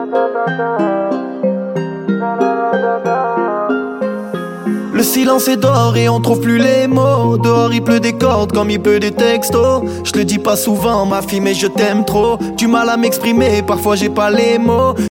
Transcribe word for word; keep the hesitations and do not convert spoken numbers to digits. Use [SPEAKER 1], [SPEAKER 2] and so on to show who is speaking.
[SPEAKER 1] Le silence est d'or et on trouve plus les mots. Dehors il pleut des cordes comme il pleut des textos. Je le dis pas souvent ma fille mais je t'aime trop. Du mal à m'exprimer, parfois j'ai pas les mots.